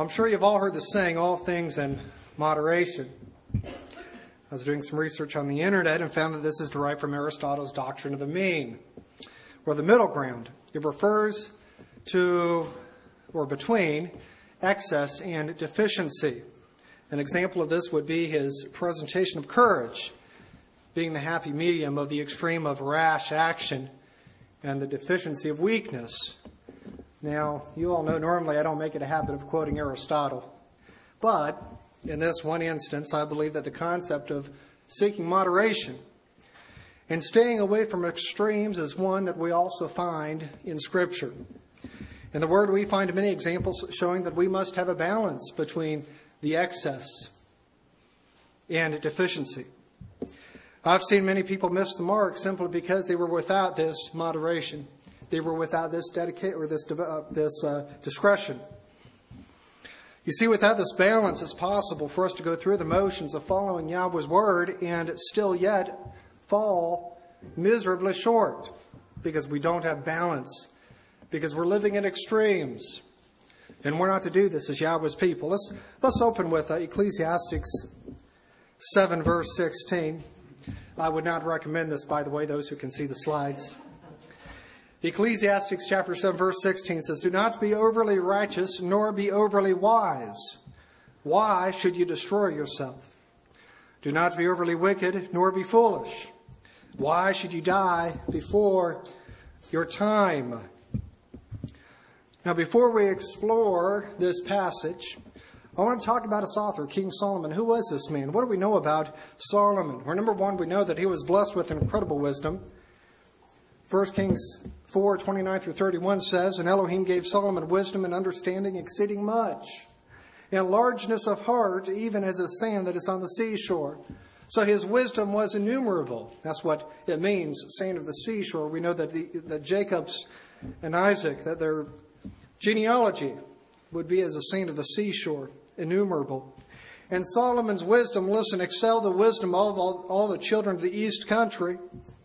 Well, I'm sure you've all heard the saying, all things in moderation. I was doing some research on the internet and found that this is derived from Aristotle's doctrine of the mean, or the middle ground. It refers to, or between, excess and deficiency. An example of this would be his presentation of courage, being the happy medium of the extreme of rash action and the deficiency of weakness. Now, you all know normally I don't make it a habit of quoting Aristotle. But in this one instance, I believe that the concept of seeking moderation and staying away from extremes is one that we also find in Scripture. In the Word, we find many examples showing that we must have a balance between the excess and deficiency. I've seen many people miss the mark simply because they were without this moderation. They were without this discretion. You see, without this balance, it's possible for us to go through the motions of following Yahweh's Word and still yet fall miserably short because we don't have balance, because we're living in extremes. And we're not to do this as Yahweh's people. Let's open with Ecclesiastes 7, verse 16. I would not recommend this, by the way, those who can see the slides. Ecclesiastes chapter 7, verse 16 says, "Do not be overly righteous, nor be overly wise. Why should you destroy yourself? Do not be overly wicked, nor be foolish. Why should you die before your time?" Now, before we explore this passage, I want to talk about its author, King Solomon. Who was this man? What do we know about Solomon? Well, number one, we know that he was blessed with incredible wisdom. 1 Kings 4, 29 through 31 says, "And Elohim gave Solomon wisdom and understanding exceeding much, and largeness of heart, even as the sand that is on the seashore." So his wisdom was innumerable. That's what it means, sand of the seashore. We know that Jacob's and Isaac, that their genealogy would be as the sand of the seashore, innumerable. And Solomon's wisdom, listen, excelled the wisdom of all the children of the east country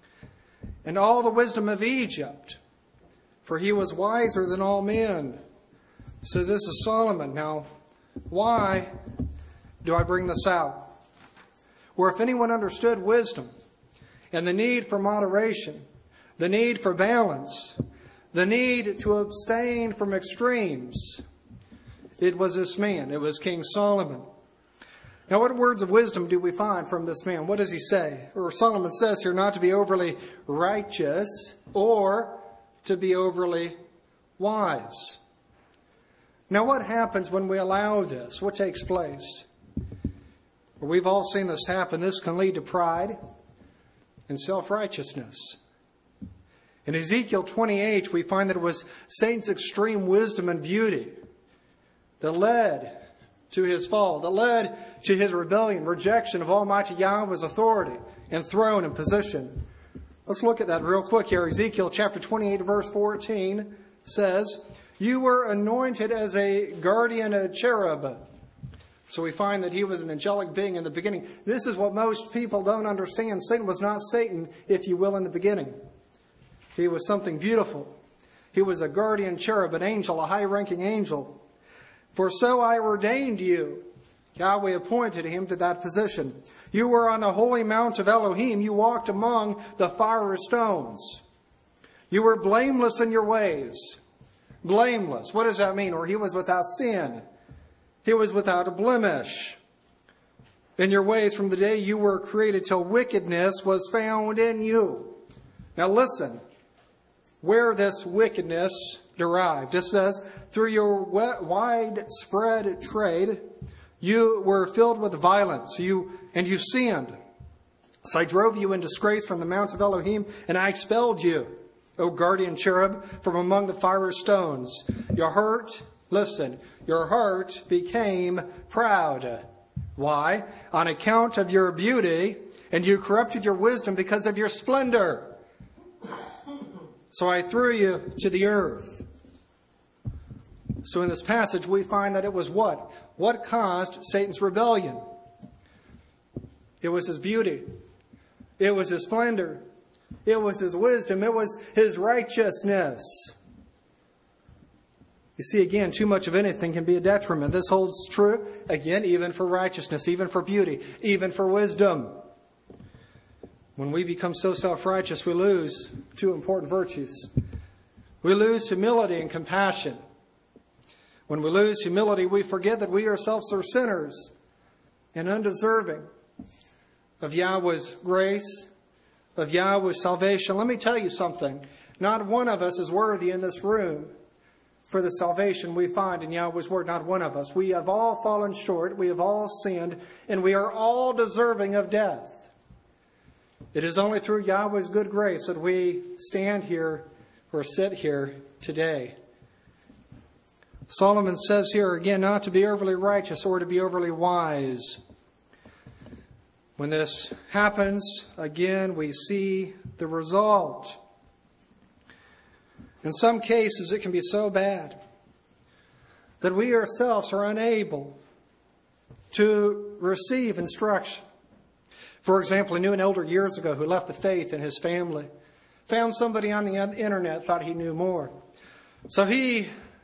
and all the wisdom of Egypt, for he was wiser than all men. So this is Solomon. Now, why do I bring this out? Or if anyone understood wisdom and the need for moderation, the need for balance, the need to abstain from extremes, it was this man. It was King Solomon. Now, what words of wisdom do we find from this man? What does he say? Or Solomon says here not to be overly righteous or to be overly wise. Now, what happens when we allow this? What takes place? Well, we've all seen this happen. This can lead to pride and self-righteousness. In Ezekiel 28, we find that it was Satan's extreme wisdom and beauty that led to his fall, that led to his rebellion, rejection of Almighty Yahweh's authority and throne and position. Let's look at that real quick here. Ezekiel chapter 28, verse 14 says, "You were anointed as a guardian cherub." So we find that he was an angelic being in the beginning. This is what most people don't understand. Satan was not Satan, if you will, in the beginning. He was something beautiful. He was a guardian cherub, an angel, a high-ranking angel. "For so I ordained you." Yahweh appointed him to that position. "You were on the holy mount of Elohim. You walked among the fire stones. You were blameless in your ways." Blameless. What does that mean? Or he was without sin. He was without a blemish. "In your ways from the day you were created till wickedness was found in you." Now listen, where this wickedness derived. It says, "Through your widespread trade, you were filled with violence, and you sinned. So I drove you in disgrace from the mount of Elohim, and I expelled you, O guardian cherub, from among the fire stones. Your heart became proud." Why? "On account of your beauty, and you corrupted your wisdom because of your splendor. So I threw you to the earth." So in this passage, we find that it was what? What caused Satan's rebellion? It was his beauty. It was his splendor. It was his wisdom. It was his righteousness. You see, again, too much of anything can be a detriment. This holds true, again, even for righteousness, even for beauty, even for wisdom. When we become so self-righteous, we lose two important virtues. We lose humility and compassion. When we lose humility, we forget that we ourselves are sinners and undeserving of Yahweh's grace, of Yahweh's salvation. Let me tell you something. Not one of us is worthy in this room for the salvation we find in Yahweh's Word. Not one of us. We have all fallen short. We have all sinned. And we are all deserving of death. It is only through Yahweh's good grace that we stand here or sit here today. Solomon says here again, not to be overly righteous or to be overly wise. When this happens, again, we see the result. In some cases, it can be so bad that we ourselves are unable to receive instruction. For example, I knew an elder years ago who left the faith in his family, found somebody on the internet, thought he knew more. So he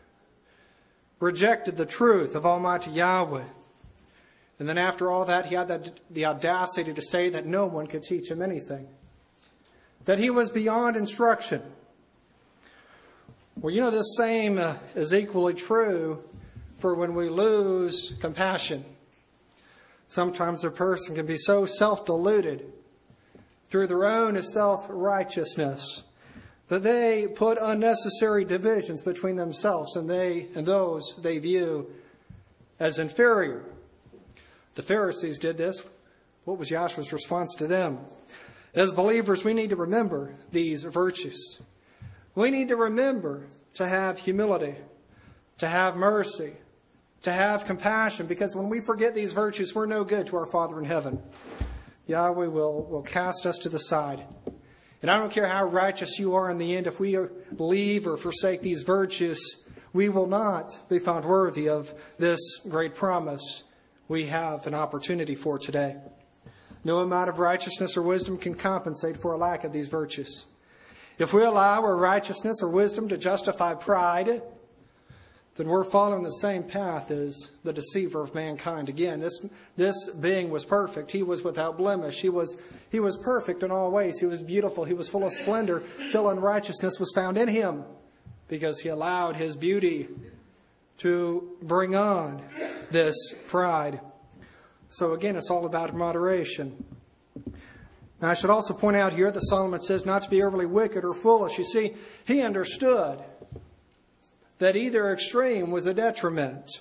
rejected the truth of Almighty Yahweh. And then after all that, he had the audacity to say that no one could teach him anything, that he was beyond instruction. Well, you know, this same is equally true for when we lose compassion. Sometimes a person can be so self-deluded through their own self-righteousness that they put unnecessary divisions between themselves and those they view as inferior. The Pharisees did this. What was Yahshua's response to them? As believers, we need to remember these virtues. We need to remember to have humility, to have mercy, to have compassion, because when we forget these virtues, we're no good to our Father in heaven. Yahweh will cast us to the side. And I don't care how righteous you are in the end, if we leave or forsake these virtues, we will not be found worthy of this great promise we have an opportunity for today. No amount of righteousness or wisdom can compensate for a lack of these virtues. If we allow our righteousness or wisdom to justify pride, then we're following the same path as the deceiver of mankind. Again, this being was perfect. He was without blemish. He was perfect in all ways. He was beautiful. He was full of splendor till unrighteousness was found in him, because he allowed his beauty to bring on this pride. So again, it's all about moderation. Now, I should also point out here that Solomon says not to be overly wicked or foolish. You see, he understood that either extreme was a detriment.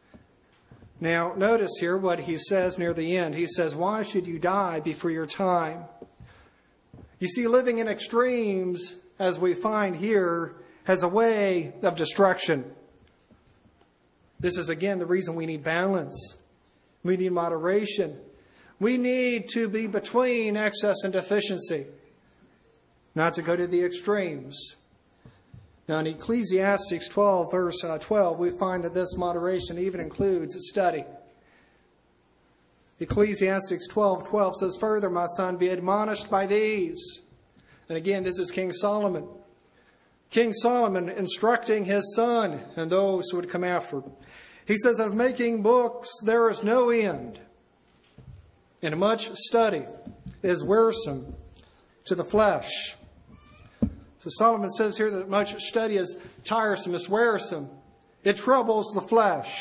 Now, notice here what he says near the end. He says, why should you die before your time? You see, living in extremes, as we find here, has a way of destruction. This is, again, the reason we need balance. We need moderation. We need to be between excess and deficiency, not to go to the extremes. Now, in Ecclesiastes 12, verse 12, we find that this moderation even includes study. Ecclesiastes 12:12 says, further, my son, be admonished by these. And again, this is King Solomon. King Solomon instructing his son and those who would come after. He says, of making books there is no end, and much study is wearisome to the flesh. So Solomon says here that much study is tiresome, it's wearisome. It troubles the flesh.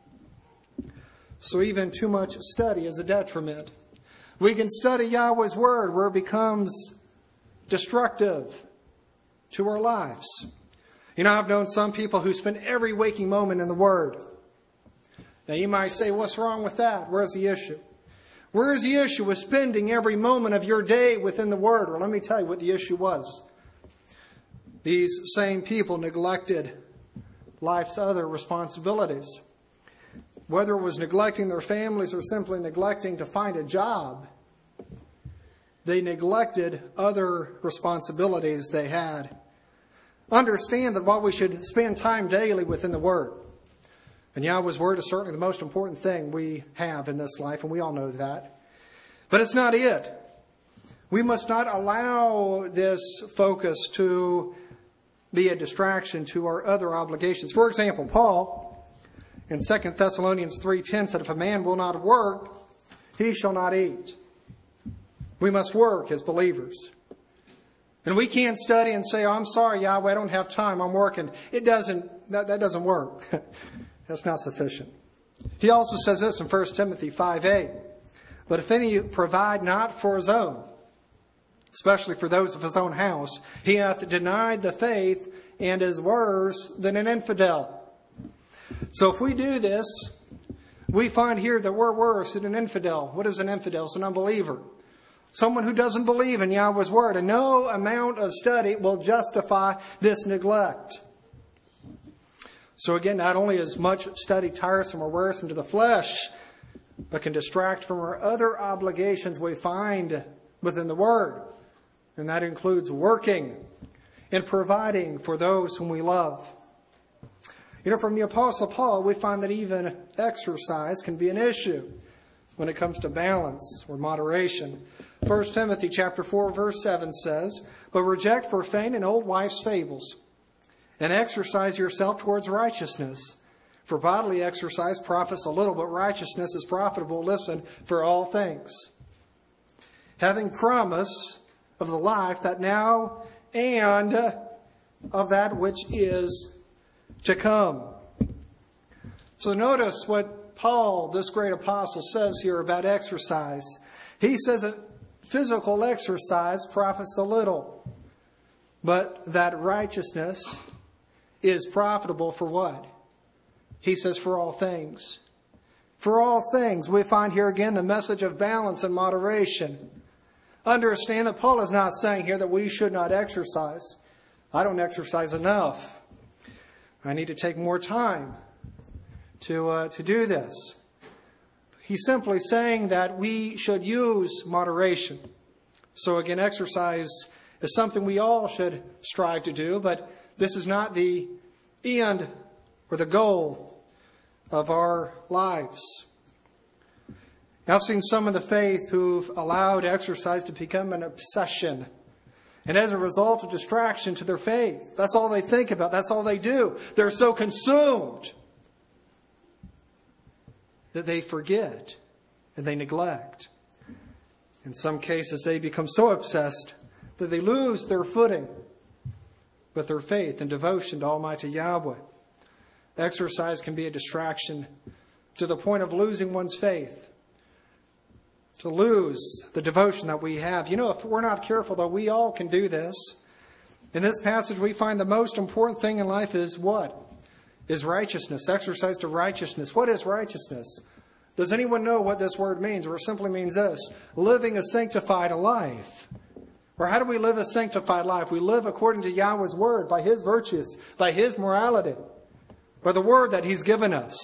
So even too much study is a detriment. We can study Yahweh's Word where it becomes destructive to our lives. You know, I've known some people who spend every waking moment in the Word. Now you might say, what's wrong with that? Where's the issue? Where is the issue with spending every moment of your day within the Word? Well, let me tell you what the issue was. These same people neglected life's other responsibilities. Whether it was neglecting their families or simply neglecting to find a job, they neglected other responsibilities they had. Understand that while we should spend time daily within the Word, and Yahweh's Word is certainly the most important thing we have in this life, and we all know that. But it's not it. We must not allow this focus to be a distraction to our other obligations. For example, Paul in 2 Thessalonians 3:10 said, if a man will not work, he shall not eat. We must work as believers. And we can't study and say, oh, I'm sorry, Yahweh, I don't have time, I'm working. That doesn't work. That's not sufficient. He also says this in 1 Timothy 5:8. But if any provide not for his own, especially for those of his own house, he hath denied the faith and is worse than an infidel. So if we do this, we find here that we're worse than an infidel. What is an infidel? It's an unbeliever. Someone who doesn't believe in Yahweh's word. And no amount of study will justify this neglect. So again, not only is much study tiresome or wearisome to the flesh, but can distract from our other obligations we find within the Word. And that includes working and providing for those whom we love. From the Apostle Paul, we find that even exercise can be an issue when it comes to balance or moderation. 1 Timothy chapter 4, verse 7 says, but reject profane and old wives' fables, and exercise yourself towards righteousness. For bodily exercise profits a little, but righteousness is profitable, listen, for all things. Having promise of the life that now and of that which is to come. So notice what Paul, this great apostle, says here about exercise. He says that physical exercise profits a little, but that righteousness is profitable for what? He says for all things. For all things. We find here again the message of balance and moderation. Understand that Paul is not saying here that we should not exercise. I don't exercise enough. I need to take more time to do this. He's simply saying that we should use moderation. So again, exercise is something we all should strive to do, but this is not the end or the goal of our lives. I've seen some of the faith who've allowed exercise to become an obsession. And as a result, a distraction to their faith. That's all they think about. That's all they do. They're so consumed that they forget and they neglect. In some cases, they become so obsessed that they lose their footing with their faith and devotion to Almighty Yahweh. Exercise can be a distraction to the point of losing one's faith, to lose the devotion that we have. If we're not careful, though, we all can do this. In this passage, we find the most important thing in life is what? Is righteousness, exercise to righteousness. What is righteousness? Does anyone know what this word means? Or it simply means this: living a sanctified life. Or how do we live a sanctified life? We live according to Yahweh's word, by His virtues, by His morality, by the word that He's given us.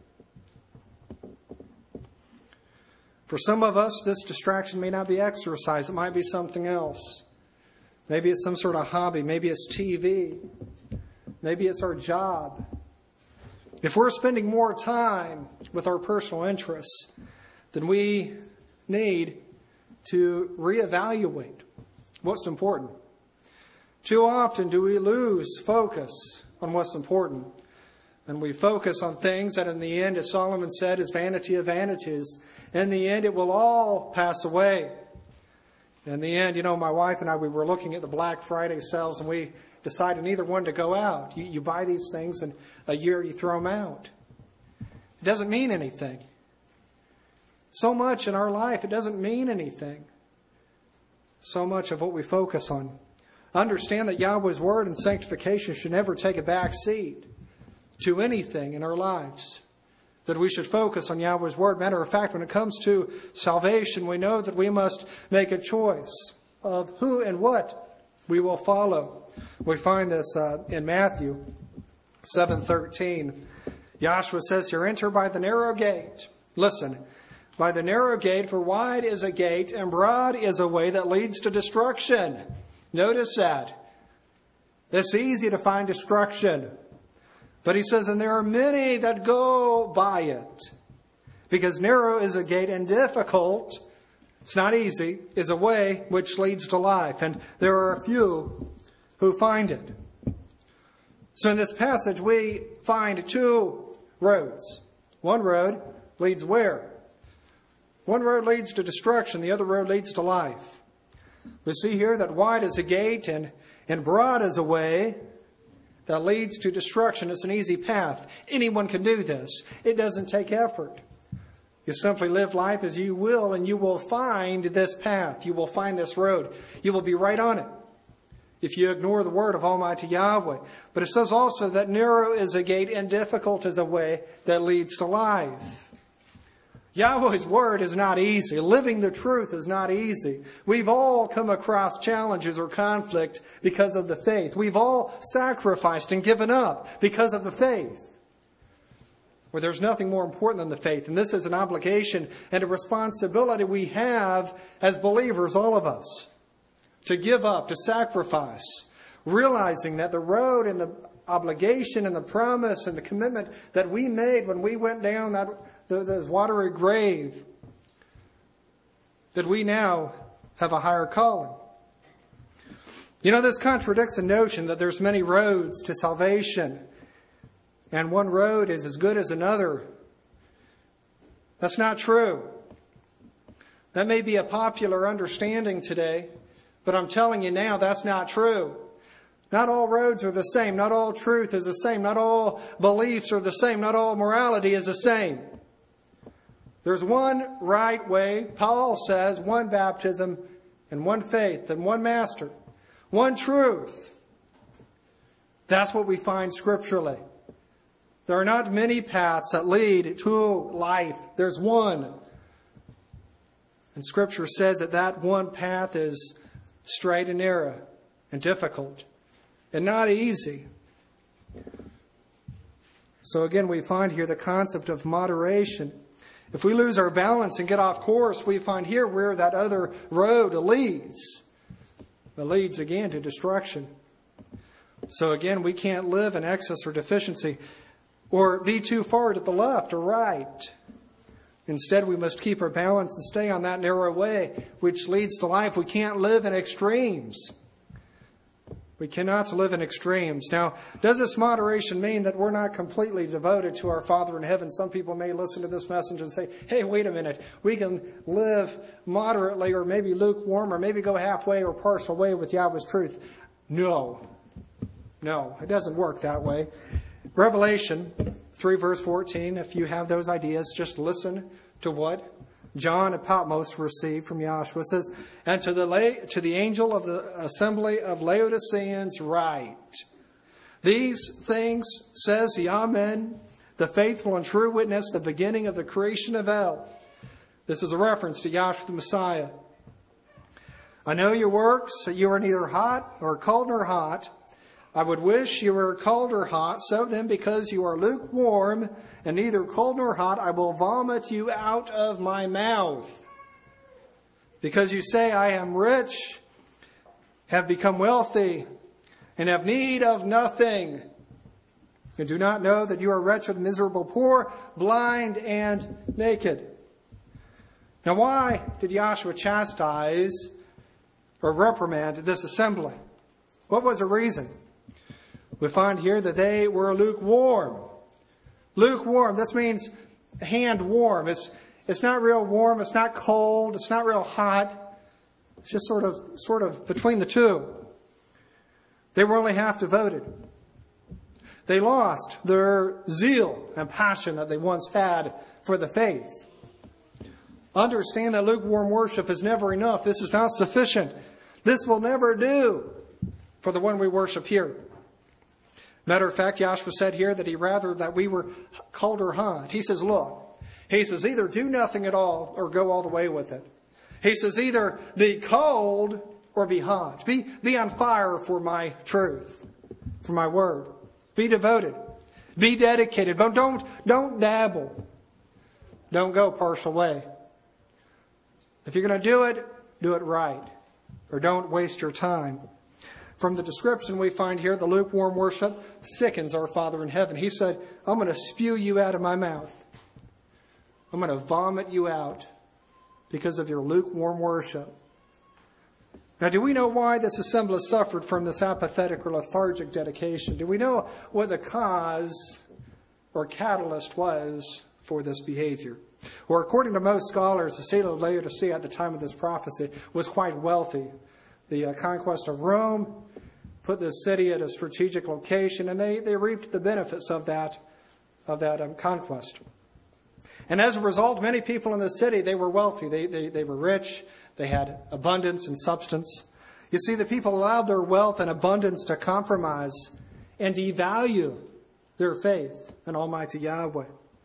For some of us, this distraction may not be exercise. It might be something else. Maybe it's some sort of hobby. Maybe it's TV. Maybe it's our job. If we're spending more time with our personal interests, then we need to reevaluate what's important. Too often do we lose focus on what's important. And we focus on things that in the end, as Solomon said, is vanity of vanities. In the end, it will all pass away. In the end, my wife and I, we were looking at the Black Friday sales, and we decided neither one to go out. You buy these things, and a year you throw them out. It doesn't mean anything. So much in our life, it doesn't mean anything. So much of what we focus on. Understand that Yahweh's word and sanctification should never take a back seat to anything in our lives. That we should focus on Yahweh's word. Matter of fact, when it comes to salvation, we know that we must make a choice of who and what we will follow. We find this in Matthew 7:13. Joshua says here, enter by the narrow gate. Listen, by the narrow gate, for wide is a gate and broad is a way that leads to destruction. Notice that. It's easy to find destruction. But he says, and there are many that go by it. Because narrow is a gate and difficult, it's not easy, is a way which leads to life. And there are a few who find it. So in this passage, we find two roads. One road leads where? One road leads to destruction. The other road leads to life. We see here that wide is a gate and broad is a way that leads to destruction. It's an easy path. Anyone can do this. It doesn't take effort. You simply live life as you will, and you will find this path. You will find this road. You will be right on it if you ignore the word of Almighty Yahweh. But it says also that narrow is a gate and difficult is a way that leads to life. Yahweh's word is not easy. Living the truth is not easy. We've all come across challenges or conflict because of the faith. We've all sacrificed and given up because of the faith. Where there's nothing more important than the faith. And this is an obligation and a responsibility we have as believers, all of us. To give up, to sacrifice. Realizing that the road and the obligation and the promise and the commitment that we made when we went down that watery grave, that we now have a higher calling. You know, this contradicts the notion that there's many roads to salvation and one road is as good as another. That's not true. That may be a popular understanding today, but I'm telling you now that's not true. Not all roads are the same. Not all truth is the same. Not all beliefs are the same. Not all morality is the same. There's one right way. Paul says one baptism and one faith and one master. One truth. That's what we find scripturally. There are not many paths that lead to life. There's one. And Scripture says that one path is straight and narrow and difficult and not easy. So again, we find here the concept of moderation. If we lose our balance and get off course, we find here where that other road leads. It leads again to destruction. So again, we can't live in excess or deficiency or be too far to the left or right. Instead, we must keep our balance and stay on that narrow way, which leads to life. We can't live in extremes. We cannot live in extremes. Now, does this moderation mean that we're not completely devoted to our Father in heaven? Some people may listen to this message and say, hey, wait a minute. We can live moderately or maybe lukewarm or maybe go halfway or partial way with Yahweh's truth. No, it doesn't work that way. Revelation 3 verse 14, if you have those ideas, just listen to what John at Patmos received from Yahshua. It says, and to the angel of the assembly of Laodiceans write, these things says the Amen, the faithful and true witness, the beginning of the creation of El. This is a reference to Yahshua the Messiah. I know your works, that you are neither hot nor cold nor hot. I would wish you were cold or hot. So then, because you are lukewarm and neither cold nor hot, I will vomit you out of my mouth. Because you say, I am rich, have become wealthy, and have need of nothing, and do not know that you are wretched, miserable, poor, blind, and naked. Now, why did Yahshua chastise or reprimand this assembly? What was the reason? We find here that they were lukewarm. Lukewarm, this means hand warm. It's not real warm, it's not cold, it's not real hot. It's just sort of between the two. They were only half devoted. They lost their zeal and passion that they once had for the faith. Understand that lukewarm worship is never enough. This is not sufficient. This will never do for the one we worship here. Matter of fact, Yahshua said here that he rather that we were cold or hot. He says, look, he says, either do nothing at all or go all the way with it. He says, either be cold or be hot. Be on fire for my truth, for my word. Be devoted. Be dedicated. But don't dabble. Don't go partial way. If you're going to do it right. Or don't waste your time. From the description we find here, the lukewarm worship sickens our Father in heaven. He said, I'm going to spew you out of my mouth. I'm going to vomit you out because of your lukewarm worship. Now, do we know why this assembly suffered from this apathetic or lethargic dedication? Do we know what the cause or catalyst was for this behavior? Or according to most scholars, the city of Laodicea at the time of this prophecy was quite wealthy. The conquest of Rome put this city at a strategic location, and they reaped the benefits of that conquest. And as a result, many people in the city, they were wealthy. They were rich. They had abundance and substance. You see, the people allowed their wealth and abundance to compromise and devalue their faith in Almighty Yahweh.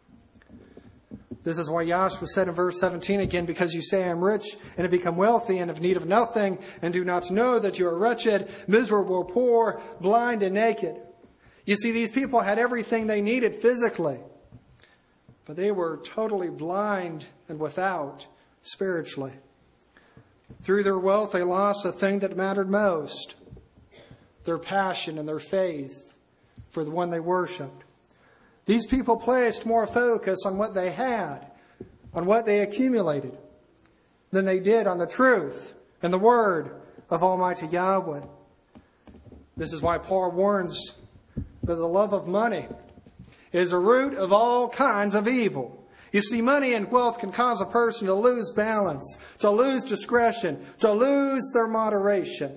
This is why Yahshua said in verse 17 again, because you say I am rich and have become wealthy and have need of nothing, and do not know that you are wretched, miserable, poor, blind, and naked. You see, these people had everything they needed physically, but they were totally blind and without spiritually. Through their wealth, they lost the thing that mattered most, their passion and their faith for the one they worshipped. These people placed more focus on what they had, on what they accumulated, than they did on the truth and the word of Almighty Yahweh. This is why Paul warns that the love of money is a root of all kinds of evil. You see, money and wealth can cause a person to lose balance, to lose discretion, to lose their moderation.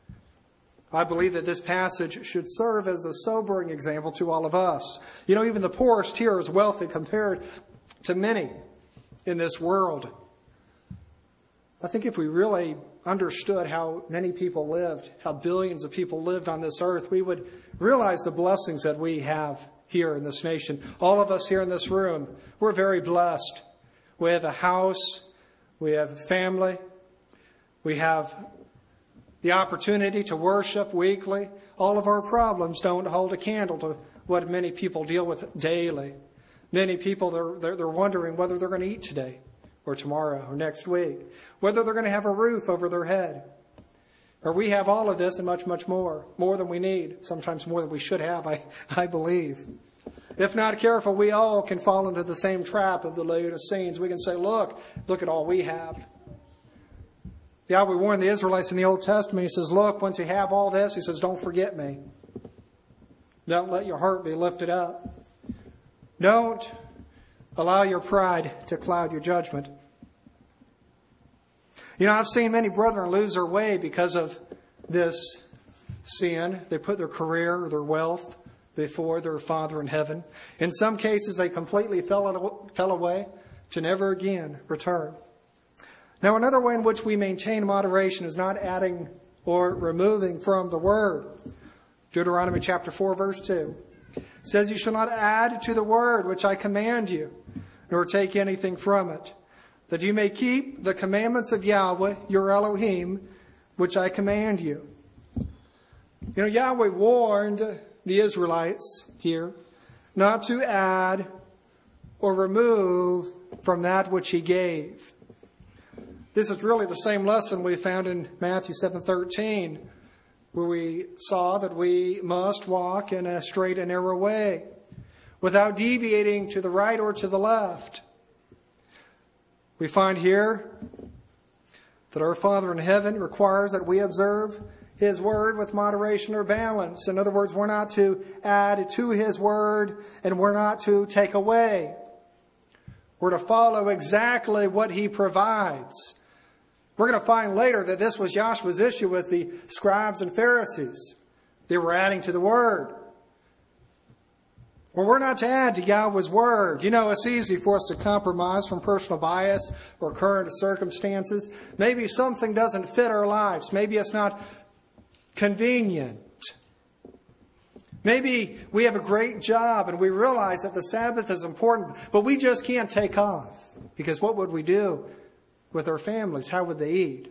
I believe that this passage should serve as a sobering example to all of us. You know, even the poorest here is wealthy compared to many in this world. I think if we really understood how many people lived, how billions of people lived on this earth, we would realize the blessings that we have here in this nation. All of us here in this room, we're very blessed. We have a house, we have a family, we have the opportunity to worship weekly. All of our problems don't hold a candle to what many people deal with daily. Many people, they're wondering whether they're going to eat today or tomorrow or next week, whether they're going to have a roof over their head. Or we have all of this and much, much more than we need, sometimes more than we should have, I believe. If not careful, we all can fall into the same trap of the Laodiceans. We can say, look at all we have. Yahweh warned the Israelites in the Old Testament. He says, look, once you have all this, he says, don't forget me. Don't let your heart be lifted up. Don't allow your pride to cloud your judgment. You know, I've seen many brethren lose their way because of this sin. They put their career or their wealth before their Father in heaven. In some cases, they completely fell away to never again return. Now, another way in which we maintain moderation is not adding or removing from the Word. Deuteronomy chapter 4, verse 2 says, you shall not add to the Word which I command you, nor take anything from it, that you may keep the commandments of Yahweh, your Elohim, which I command you. You know, Yahweh warned the Israelites here not to add or remove from that which he gave. This is really the same lesson we found in Matthew 7:13, where we saw that we must walk in a straight and narrow way without deviating to the right or to the left. We find here that our Father in heaven requires that we observe His Word with moderation or balance. In other words, we're not to add to His Word and we're not to take away. We're to follow exactly what He provides. We're going to find later that this was Yahshua's issue with the scribes and Pharisees. They were adding to the Word. Well, we're not to add to Yahweh's Word. You know, it's easy for us to compromise from personal bias or current circumstances. Maybe something doesn't fit our lives. Maybe it's not convenient. Maybe we have a great job and we realize that the Sabbath is important, but we just can't take off. Because what would we do with our families? How would they eat?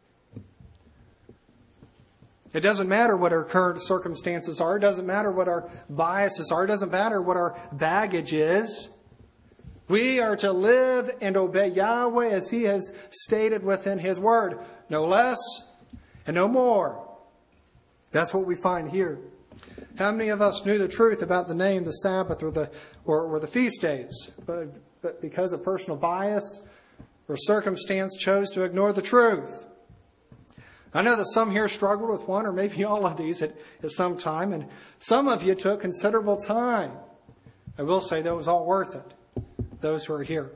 It doesn't matter what our current circumstances are. It doesn't matter what our biases are. It doesn't matter what our baggage is. We are to live and obey Yahweh as He has stated within His Word. No less and no more. That's what we find here. How many of us knew the truth about the name, the Sabbath, or the feast days, but because of personal bias or circumstance chose to ignore the truth? I know that some here struggled with one or maybe all of these at some time, and some of you took considerable time. I will say that was all worth it, those who are here.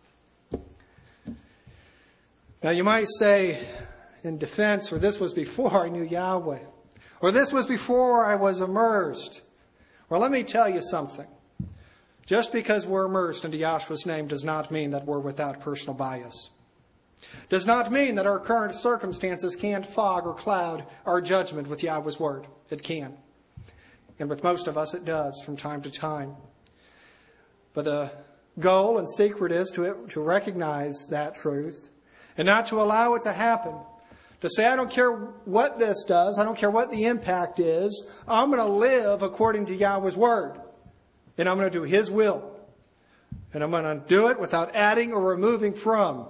Now you might say in defense, or this was before I knew Yahweh, or this was before I was immersed. Well, let me tell you something. Just because we're immersed into Yahshua's name does not mean that we're without personal bias. Does not mean that our current circumstances can't fog or cloud our judgment with Yahweh's word. It can. And with most of us it does from time to time. But the goal and secret is to recognize that truth and not to allow it to happen. To say, I don't care what this does. I don't care what the impact is. I'm going to live according to Yahweh's word. And I'm going to do His will. And I'm going to do it without adding or removing from.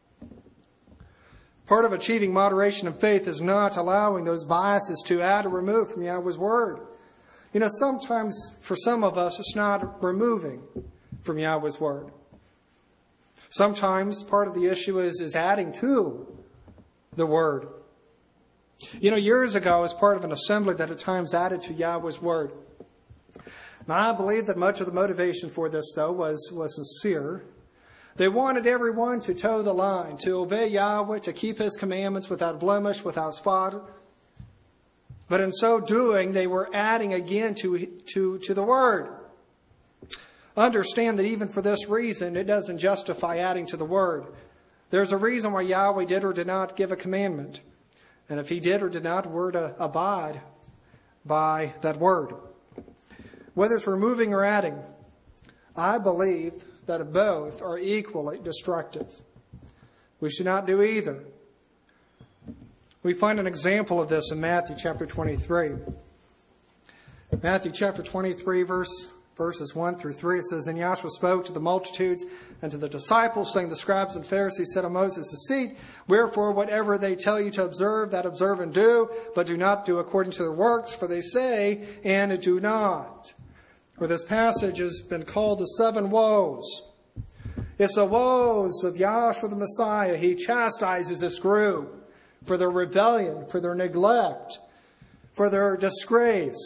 Part of achieving moderation of faith is not allowing those biases to add or remove from Yahweh's word. You know, sometimes for some of us, it's not removing from Yahweh's word. Sometimes part of the issue is adding to the word. You know, years ago, I was part of an assembly that at times added to Yahweh's word. Now, I believe that much of the motivation for this, though, was sincere. They wanted everyone to toe the line, to obey Yahweh, to keep His commandments without blemish, without spot. But in so doing, they were adding again to the word. Understand that even for this reason, it doesn't justify adding to the word. There's a reason why Yahweh did or did not give a commandment. And if He did or did not, we're to abide by that word. Whether it's removing or adding, I believe that both are equally destructive. We should not do either. We find an example of this in Matthew chapter 23. Matthew chapter 23, verses 1 through 3, it says, And Yahshua spoke to the multitudes and to the disciples, saying, The scribes and Pharisees sit on Moses' seat. Wherefore, whatever they tell you to observe, that observe and do, but do not do according to their works, for they say, and do not. For this passage has been called the seven woes. It's the woes of Yahshua the Messiah. He chastises this group for their rebellion, for their neglect, for their disgrace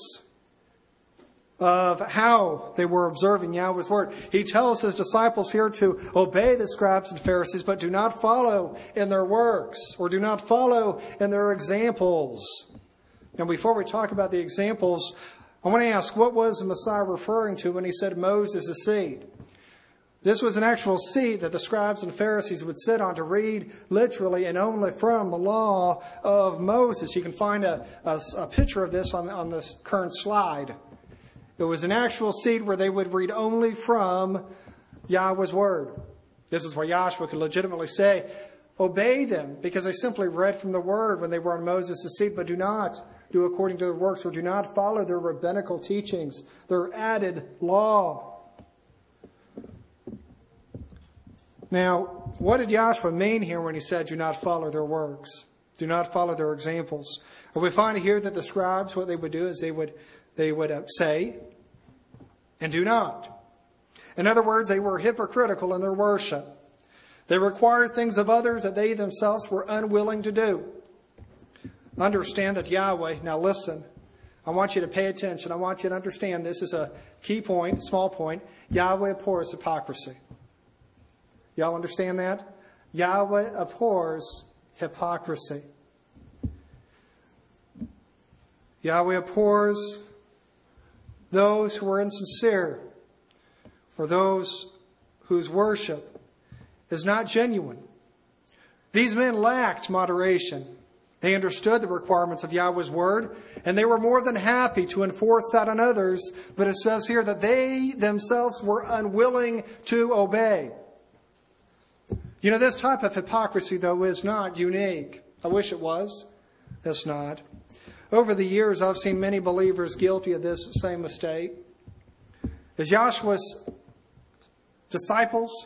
of how they were observing Yahweh's word. He tells His disciples here to obey the scribes and Pharisees, but do not follow in their works, or do not follow in their examples. And before we talk about the examples, I want to ask, what was the Messiah referring to when He said Moses' seat? This was an actual seat that the scribes and Pharisees would sit on to read literally and only from the law of Moses. You can find a picture of this on this current slide. It was an actual seat where they would read only from Yahweh's word. This is where Yahshua could legitimately say, obey them, because they simply read from the word when they were on Moses' seat, but do not do according to their works, or do not follow their rabbinical teachings, their added law. Now, what did Yahshua mean here when He said, do not follow their works? Do not follow their examples. Well, we find here that the scribes, what they would do is they would say, and do not. In other words, they were hypocritical in their worship. They required things of others that they themselves were unwilling to do. Understand that Yahweh, now listen, I want you to pay attention. I want you to understand this is a key point, small point. Yahweh abhors hypocrisy. Y'all understand that? Yahweh abhors hypocrisy. Yahweh abhors those who are insincere, or those whose worship is not genuine. These men lacked moderation. They understood the requirements of Yahweh's word, and they were more than happy to enforce that on others. But it says here that they themselves were unwilling to obey. You know, this type of hypocrisy, though, is not unique. I wish it was. It's not. Over the years, I've seen many believers guilty of this same mistake. As Yahshua's disciples,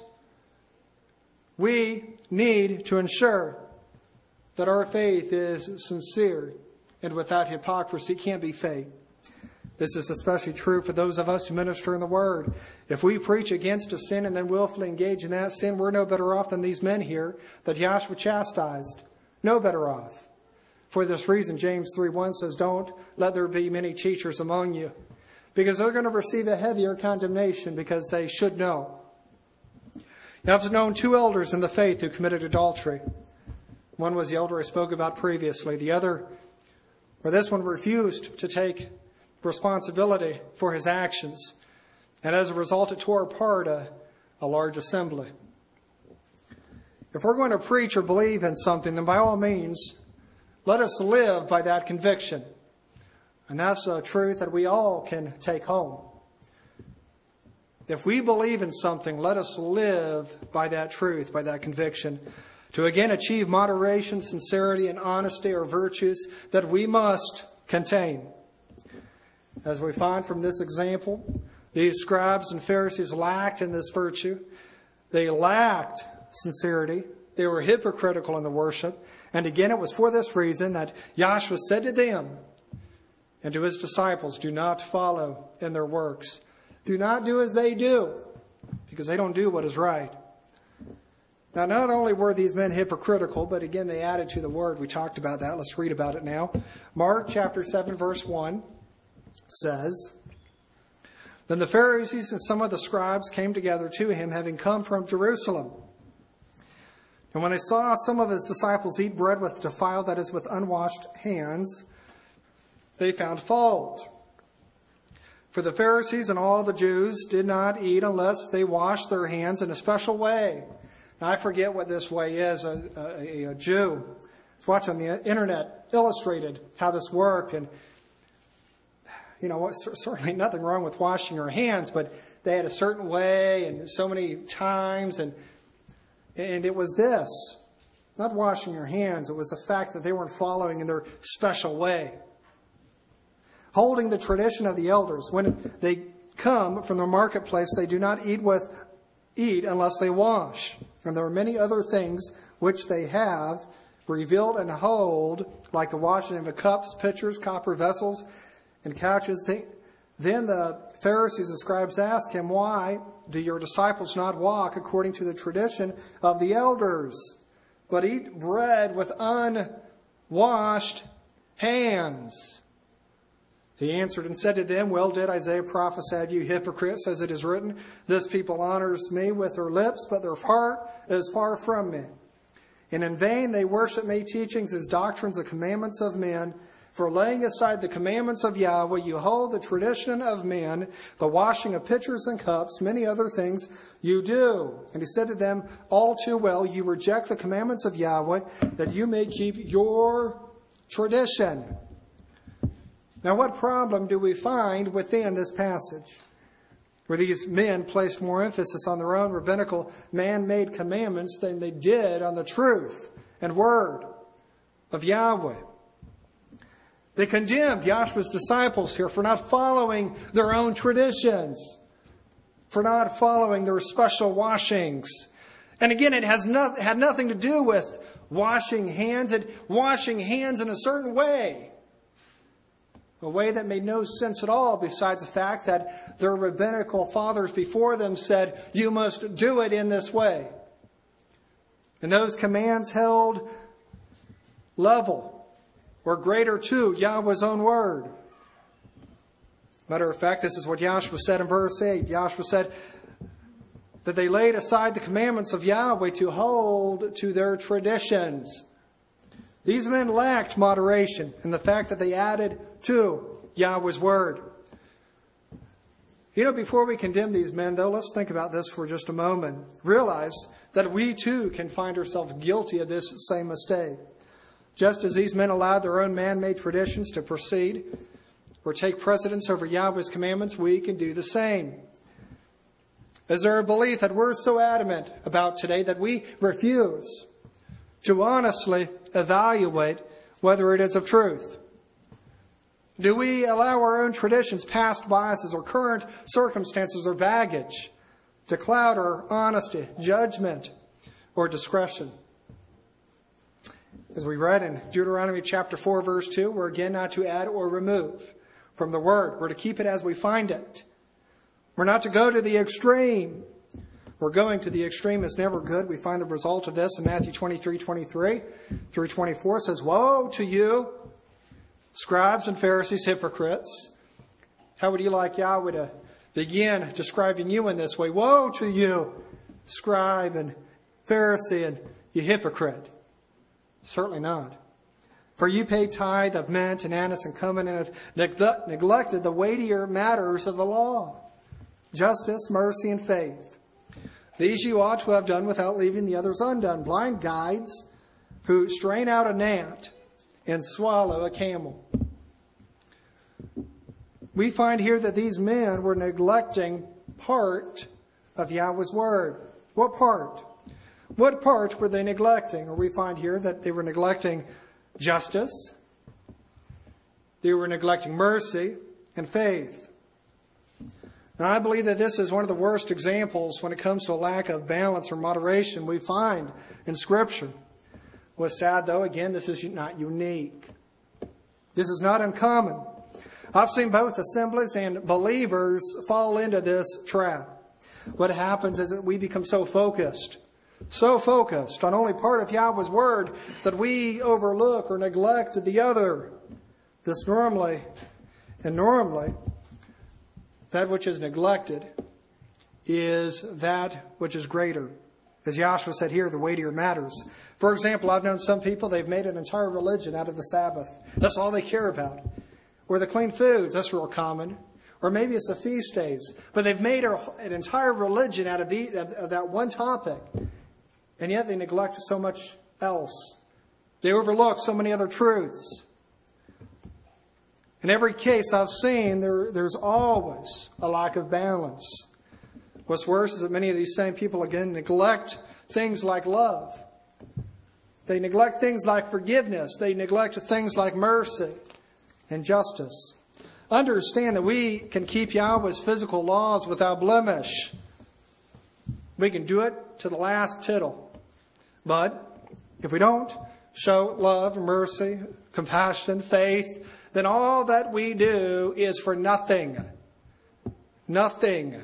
we need to ensure that our faith is sincere and without hypocrisy. It can't be fake. This is especially true for those of us who minister in the Word. If we preach against a sin and then willfully engage in that sin, we're no better off than these men here that Yahshua chastised. No better off. For this reason, James 3:1 says, don't let there be many teachers among you, because they're going to receive a heavier condemnation because they should know. You have known 2 elders in the faith who committed adultery. One was the elder I spoke about previously. This one refused to take responsibility for his actions. And as a result, it tore apart a large assembly. If we're going to preach or believe in something, then by all means, let us live by that conviction. And that's a truth that we all can take home. If we believe in something, let us live by that truth, by that conviction. To again achieve moderation, sincerity, and honesty are virtues that we must contain. As we find from this example, these scribes and Pharisees lacked in this virtue. They lacked sincerity. They were hypocritical in the worship. And again, it was for this reason that Yahshua said to them and to his disciples, do not follow in their works. Do not do as they do, because they don't do what is right. Now, not only were these men hypocritical, but again, they added to the word. We talked about that. Let's read about it now. Mark chapter 7, verse 1 says, Then the Pharisees and some of the scribes came together to him, having come from Jerusalem. And when they saw some of his disciples eat bread with defiled, that is, with unwashed hands, they found fault. For the Pharisees and all the Jews did not eat unless they washed their hands in a special way. Now, I forget what this way is. A Jew was watching on the internet, illustrated how this worked. And, certainly nothing wrong with washing your hands, but they had a certain way and so many times. And it was this, not washing your hands. It was the fact that they weren't following in their special way. Holding the tradition of the elders. When they come from the marketplace, they do not eat unless they wash. And there are many other things which they have revealed and hold, like the washing of the cups, pitchers, copper vessels, and couches. Then the Pharisees and scribes asked him, why do your disciples not walk according to the tradition of the elders, but eat bread with unwashed hands? He answered and said to them, well did Isaiah prophesy of you hypocrites, as it is written, this people honors me with their lips, but their heart is far from me. And in vain they worship me, teachings as doctrines of commandments of men. For laying aside the commandments of Yahweh, you hold the tradition of men, the washing of pitchers and cups, many other things you do. And he said to them, all too well, you reject the commandments of Yahweh, that you may keep your tradition. Now, what problem do we find within this passage? Where these men placed more emphasis on their own rabbinical man-made commandments than they did on the truth and word of Yahweh. They condemned Yahshua's disciples here for not following their own traditions, for not following their special washings. And again, it had nothing to do with washing hands and washing hands in a certain way. A way that made no sense at all, besides the fact that their rabbinical fathers before them said, you must do it in this way. And those commands held level or greater to Yahweh's own word. Matter of fact, this is what Yahshua said in verse 8. Yahshua said that they laid aside the commandments of Yahweh to hold to their traditions. These men lacked moderation in the fact that they added to Yahweh's word. Before we condemn these men, though, let's think about this for just a moment. Realize that we too can find ourselves guilty of this same mistake. Just as these men allowed their own man-made traditions to proceed or take precedence over Yahweh's commandments, we can do the same. Is there a belief that we're so adamant about today that we refuse to honestly evaluate whether it is of truth? Do we allow our own traditions, past biases, or current circumstances or baggage to cloud our honesty, judgment, or discretion? As we read in Deuteronomy chapter 4, verse 2, we're again not to add or remove from the word. We're to keep it as we find it. We're not to go to the extreme. where going to the extreme is never good. We find the result of this in Matthew 23:23 through 24. It says, "Woe to you, scribes and Pharisees, hypocrites." How would you like Yahweh to begin describing you in this way? "Woe to you, scribe and Pharisee, and you hypocrite." Certainly not. "For you pay tithe of mint and anise and cumin, and have neglected the weightier matters of the law, justice, mercy, and faith. These you ought to have done without leaving the others undone. Blind guides who strain out a gnat and swallow a camel." We find here that these men were neglecting part of Yahweh's word. What part? What part were they neglecting? Or we find here that they were neglecting justice, they were neglecting mercy, and faith. Now, I believe that this is one of the worst examples when it comes to a lack of balance or moderation we find in Scripture. What's sad, though, again, this is not unique. This is not uncommon. I've seen both assemblies and believers fall into this trap. What happens is that we become so focused on only part of Yahweh's word that we overlook or neglect the other. This normally, that which is neglected is that which is greater. As Joshua said here, the weightier matters. For example, I've known some people, they've made an entire religion out of the Sabbath. That's all they care about. Or the clean foods, that's real common. Or maybe it's the feast days. But they've made an entire religion out of that one topic. And yet they neglect so much else. They overlook so many other truths. In every case I've seen, there's always a lack of balance. What's worse is that many of these same people, again, neglect things like love. They neglect things like forgiveness. They neglect things like mercy and justice. Understand that we can keep Yahweh's physical laws without blemish. We can do it to the last tittle. But if we don't show love, mercy, compassion, faith, then all that we do is for nothing. Nothing.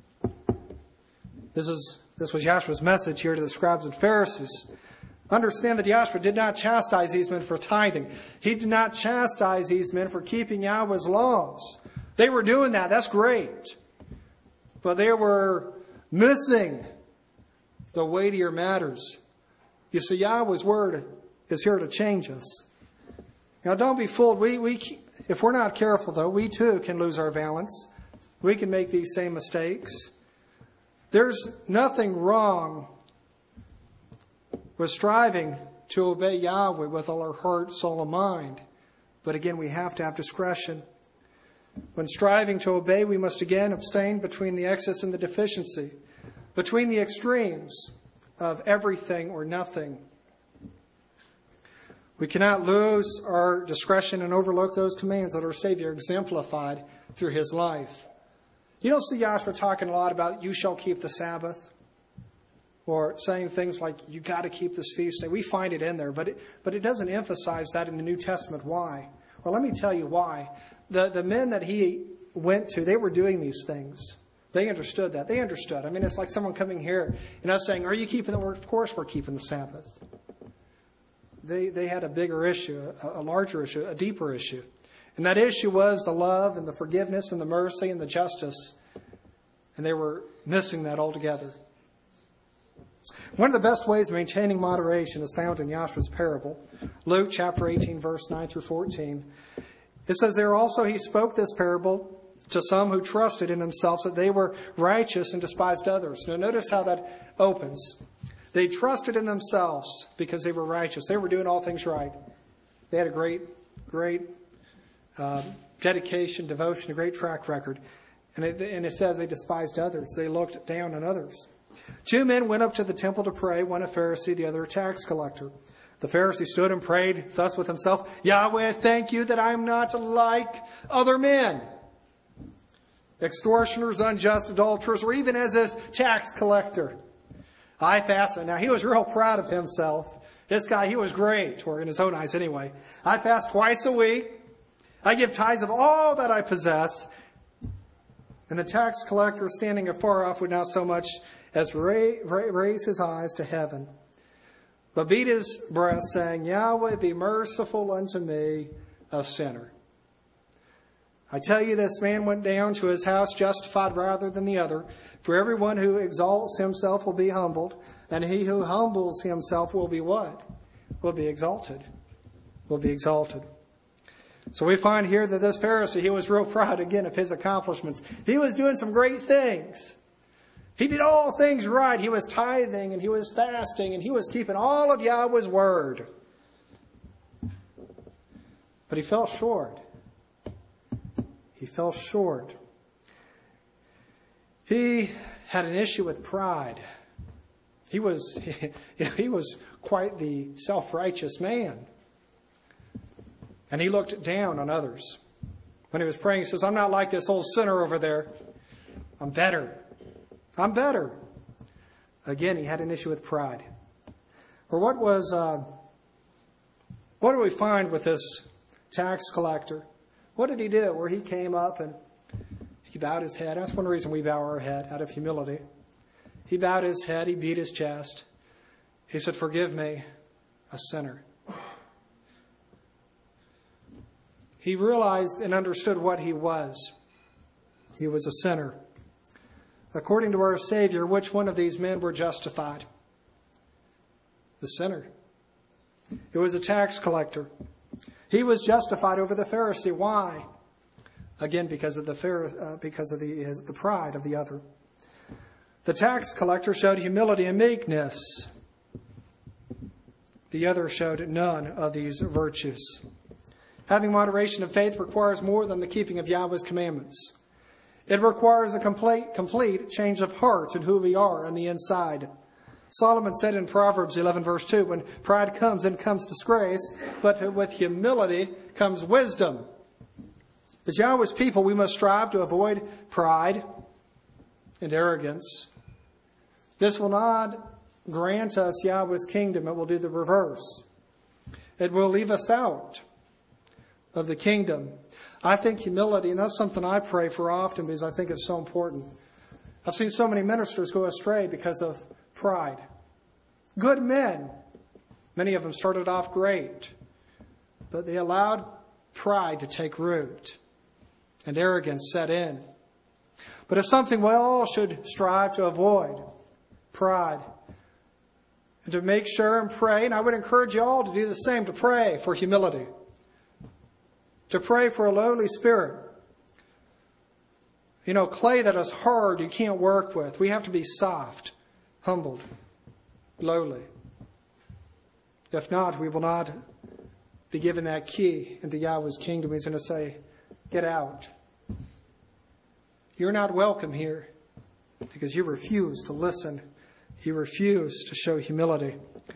This was Yahshua's message here to the scribes and Pharisees. Understand that Yahshua did not chastise these men for tithing. He did not chastise these men for keeping Yahweh's laws. They were doing that. That's great. But they were missing the weightier matters. You see, Yahweh's word is here to change us. Now, don't be fooled. If we're not careful, though, we too can lose our balance. We can make these same mistakes. There's nothing wrong with striving to obey Yahweh with all our heart, soul, and mind. But again, we have to have discretion. When striving to obey, we must again abstain between the excess and the deficiency, between the extremes of everything or nothing. We cannot lose our discretion and overlook those commands that our Savior exemplified through his life. You don't see Yahshua talking a lot about you shall keep the Sabbath, or saying things like you got to keep this feast day. We find it in there, but it doesn't emphasize that in the New Testament. Why? Well, let me tell you why. The men that he went to, they were doing these things. They understood that. They understood. I mean, it's like someone coming here and us saying, "Are you keeping the word?" Of course we're keeping the Sabbath. They had a bigger issue, a larger issue, a deeper issue. And that issue was the love and the forgiveness and the mercy and the justice. And they were missing that altogether. One of the best ways of maintaining moderation is found in Yahshua's parable. Luke chapter 18, verse 9 through 14. It says there also he spoke this parable to some who trusted in themselves that they were righteous and despised others. Now notice how that opens. They trusted in themselves because they were righteous. They were doing all things right. They had a great dedication, devotion, a great track record. And it says they despised others. They looked down on others. 2 men went up to the temple to pray, one a Pharisee, the other a tax collector. The Pharisee stood and prayed thus with himself, "Yahweh, thank you that I am not like other men, extortioners, unjust, adulterers, or even as this tax collector. I fast." Now, he was real proud of himself. This guy, he was great, or in his own eyes anyway. "I fast twice a week. I give tithes of all that I possess." And the tax collector, standing afar off, would not so much as raised his eyes to heaven, but beat his breast, saying, Yahweh, be merciful unto me, a sinner. I tell you, this man went down to his house justified rather than the other. For everyone who exalts himself will be humbled, and he who humbles himself will be what? Will be exalted. Will be exalted. So we find here that this Pharisee, he was real proud again of his accomplishments. He was doing some great things. He did all things right. He was tithing and he was fasting and he was keeping all of Yahweh's word. But he fell short. He fell short. He had an issue with pride. He was quite the self-righteous man. And he looked down on others. When he was praying, he says, I'm not like this old sinner over there. I'm better. I'm better. Again, he had an issue with pride. Or what do we find with this tax collector? What did he do? Where he came up and he bowed his head. That's one reason we bow our head, out of humility. He bowed his head. He beat his chest. He said, forgive me, a sinner. He realized and understood what he was. He was a sinner. According to our Savior, which one of these men were justified? The sinner. It was a tax collector. He was justified over the Pharisee. Why? Again, because of the pride of the other. The tax collector showed humility and meekness. The other showed none of these virtues. Having moderation of faith requires more than the keeping of Yahweh's commandments. It requires a complete change of heart in who we are on the inside. Solomon said in Proverbs 11 verse 2, when pride comes, then comes disgrace, but with humility comes wisdom. As Yahweh's people, we must strive to avoid pride and arrogance. This will not grant us Yahweh's kingdom. It will do the reverse. It will leave us out of the kingdom. I think humility, and that's something I pray for often because I think it's so important. I've seen so many ministers go astray because of pride. Good men. Many of them started off great, but they allowed pride to take root and arrogance set in. But it's something we all should strive to avoid, pride. And to make sure and pray, and I would encourage you all to do the same, to pray for humility. To pray for a lowly spirit. You know, clay that is hard you can't work with. We have to be soft, humbled, lowly. If not, we will not be given that key into Yahweh's kingdom. He's going to say, get out. You're not welcome here because you refuse to listen. You refuse to show humility.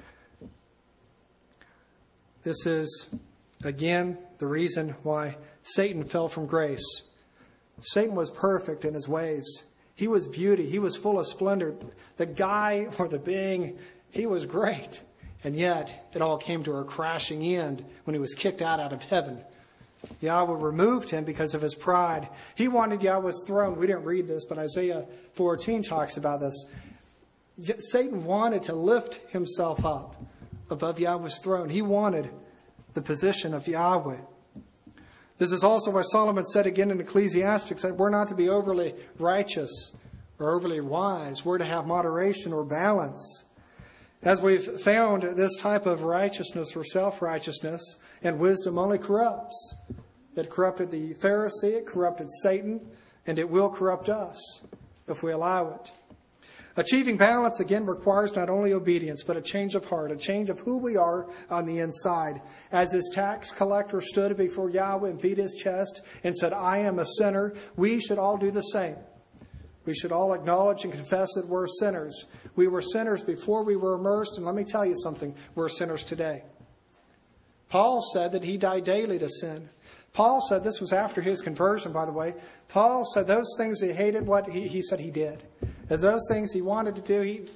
This is, again, the reason why Satan fell from grace. Satan was perfect in his ways. He was beauty. He was full of splendor. The guy or the being, he was great. And yet, it all came to a crashing end when he was kicked out of heaven. Yahweh removed him because of his pride. He wanted Yahweh's throne. We didn't read this, but Isaiah 14 talks about this. Satan wanted to lift himself up above Yahweh's throne. He wanted the position of Yahweh. This is also why Solomon said again in Ecclesiastes that we're not to be overly righteous or overly wise. We're to have moderation or balance. As we've found, this type of righteousness or self-righteousness and wisdom only corrupts. It corrupted the Pharisee, it corrupted Satan, and it will corrupt us if we allow it. Achieving balance, again, requires not only obedience, but a change of heart, a change of who we are on the inside. As this tax collector stood before Yahweh and beat his chest and said, I am a sinner, we should all do the same. We should all acknowledge and confess that we're sinners. We were sinners before we were immersed, and let me tell you something, we're sinners today. Paul said that he died daily to sin. Paul said, this was after his conversion, by the way. Paul said those things he hated, what he said he did. As those things he wanted to do, he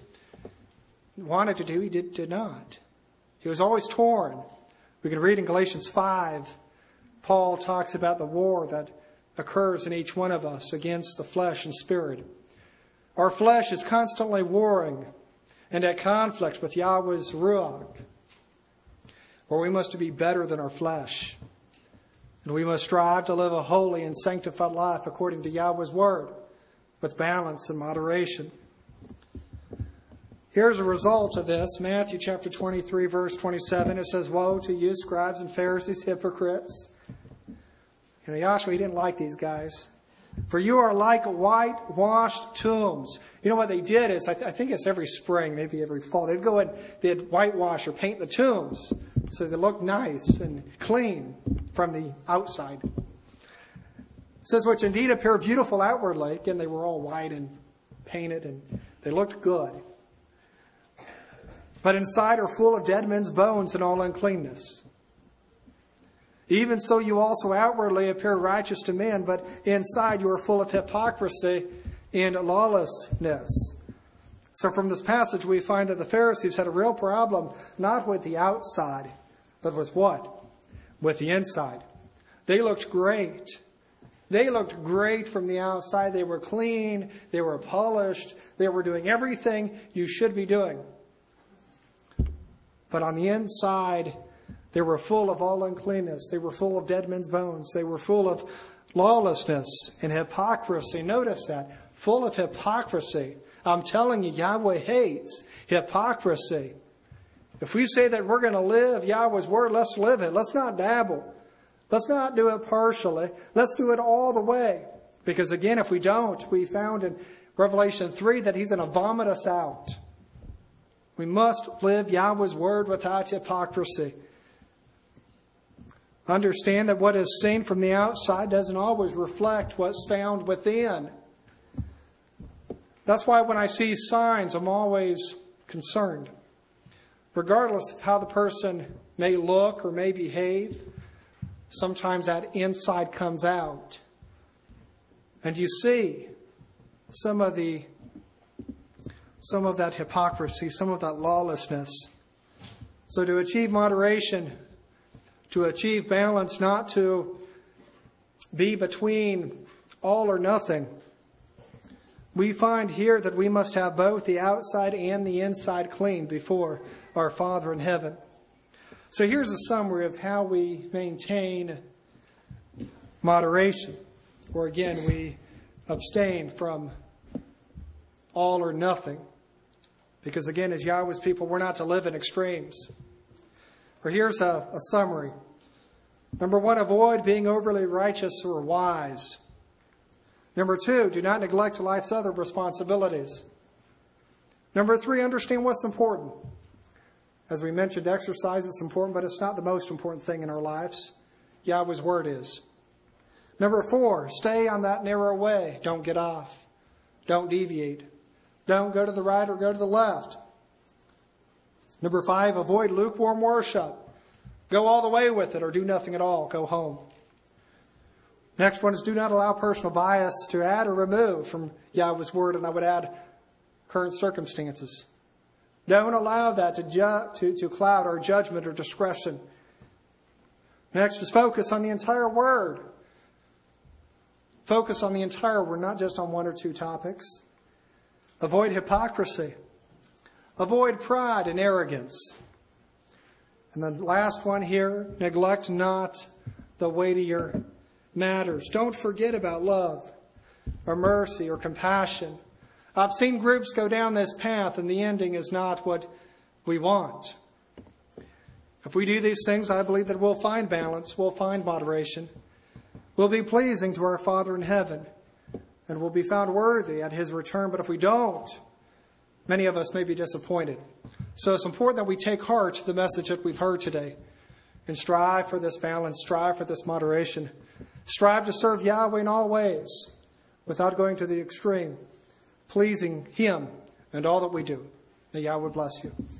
did not. He was always torn. We can read in Galatians 5, Paul talks about the war that occurs in each one of us against the flesh and spirit. Our flesh is constantly warring and at conflict with Yahweh's Ruach. Or we must be better than our flesh. And we must strive to live a holy and sanctified life according to Yahweh's Word, with balance and moderation. Here's a result of this. Matthew chapter 23, verse 27. It says, "Woe to you, scribes and Pharisees, hypocrites." You know, Yahshua, he didn't like these guys. "For you are like whitewashed tombs." You know what they did is, I think it's every spring, maybe every fall, they'd go and they'd whitewash or paint the tombs so they look nice and clean from the outside. It says, "Which indeed appear beautiful outwardly." Again, they were all white and painted and they looked good. "But inside are full of dead men's bones and all uncleanness. Even so you also outwardly appear righteous to men, but inside you are full of hypocrisy and lawlessness." So from this passage we find that the Pharisees had a real problem, not with the outside, but with what? With the inside. They looked great. They looked great from the outside. They were clean. They were polished. They were doing everything you should be doing. But on the inside, they were full of all uncleanness. They were full of dead men's bones. They were full of lawlessness and hypocrisy. Notice that. Full of hypocrisy. I'm telling you, Yahweh hates hypocrisy. If we say that we're going to live Yahweh's Word, let's live it. Let's not dabble. Let's not do it partially. Let's do it all the way. Because again, if we don't, we found in Revelation 3 that He's going to vomit us out. We must live Yahweh's Word without hypocrisy. Understand that what is seen from the outside doesn't always reflect what's found within. That's why when I see signs, I'm always concerned. Regardless of how the person may look or may behave, sometimes that inside comes out. And you see some of that hypocrisy, some of that lawlessness. So to achieve moderation, to achieve balance, not to be between all or nothing, we find here that we must have both the outside and the inside clean before our Father in heaven. So here's a summary of how we maintain moderation. Or again, we abstain from all or nothing. Because again, as Yahweh's people, we're not to live in extremes. Or here's a summary. Number 1, avoid being overly righteous or wise. Number 2, do not neglect life's other responsibilities. Number 3, understand what's important. As we mentioned, exercise is important, but it's not the most important thing in our lives. Yahweh's Word is. Number 4, stay on that narrow way. Don't get off. Don't deviate. Don't go to the right or go to the left. Number 5, avoid lukewarm worship. Go all the way with it or do nothing at all. Go home. Next one is do not allow personal bias to add or remove from Yahweh's Word, and I would add current circumstances. Don't allow that to cloud our judgment or discretion. Next is focus on the entire Word. Focus on the entire Word, not just on one or two topics. Avoid hypocrisy. Avoid pride and arrogance. And the last one here, neglect not the weightier matters. Don't forget about love or mercy or compassion. I've seen groups go down this path and the ending is not what we want. If we do these things, I believe that we'll find balance, we'll find moderation. We'll be pleasing to our Father in heaven and we'll be found worthy at His return. But if we don't, many of us may be disappointed. So it's important that we take heart to the message that we've heard today and strive for this balance, strive for this moderation. Strive to serve Yahweh in all ways without going to the extreme, pleasing Him in all that we do. May Yahweh bless you.